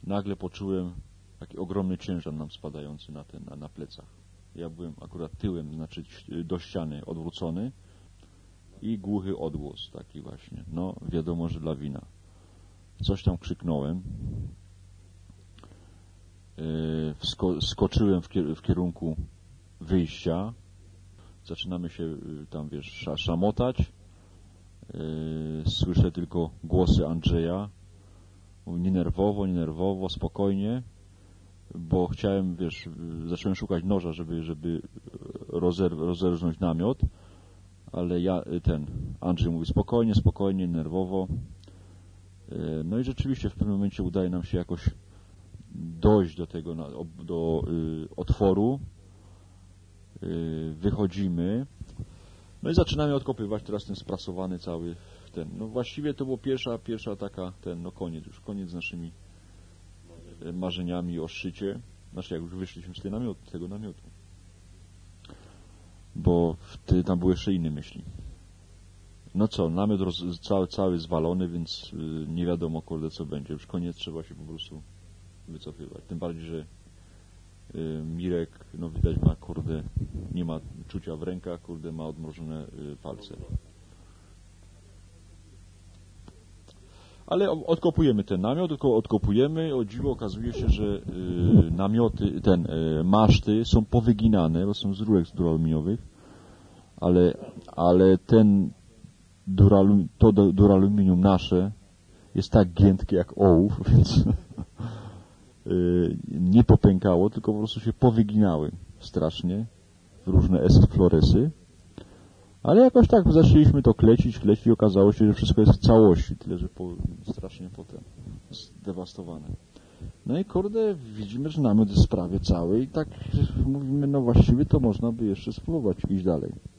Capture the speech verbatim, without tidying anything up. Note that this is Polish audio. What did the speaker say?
nagle poczułem taki ogromny ciężar nam spadający na, ten, na, na plecach. Ja byłem akurat tyłem, znaczy do ściany odwrócony i głuchy odgłos taki właśnie. No, wiadomo, że lawina. Coś tam krzyknąłem. Wsko skoczyłem w, kier w kierunku wyjścia. Zaczynamy się tam, wiesz, szamotać. Słyszę tylko głosy Andrzeja. Mówi, nie nerwowo, nie nerwowo, spokojnie, bo chciałem, wiesz, zacząłem szukać noża, żeby, żeby rozer rozerżnąć namiot, ale ja, ten, Andrzej mówi, spokojnie, spokojnie, nerwowo. No i rzeczywiście w pewnym momencie udaje nam się jakoś dojść do tego, do y, otworu, y, wychodzimy, no i zaczynamy odkopywać teraz ten sprasowany cały ten, no właściwie to była pierwsza, pierwsza taka, ten, no koniec, już koniec z naszymi marzeniami o szczycie, znaczy jak już wyszliśmy z tej namiotu, tego namiotu, bo wtedy tam były jeszcze inne myśli. No co, namiot roz, cały, cały zwalony, więc y, nie wiadomo, kurde, co będzie, już koniec, trzeba się po prostu wycofywać, tym bardziej, że y, Mirek, no widać ma, kurde, nie ma czucia w rękach, kurde, ma odmrożone y, palce. Ale odkopujemy ten namiot, tylko odkopujemy, o dziwo okazuje się, że y, namioty, ten, y, maszty są powyginane, bo są z rurek duraluminiowych, ale, ale ten duralu, to duraluminium nasze jest tak giętkie jak ołów, więc y, nie popękało, tylko po prostu się powyginały strasznie w różne S-floresy. Ale jakoś tak zaczęliśmy to klecić, klecić i okazało się, że wszystko jest w całości, tyle że po, strasznie potem zdewastowane. No i kurde, widzimy, że namiot jest prawie cały i tak mówimy, no właściwie to można by jeszcze spróbować iść dalej.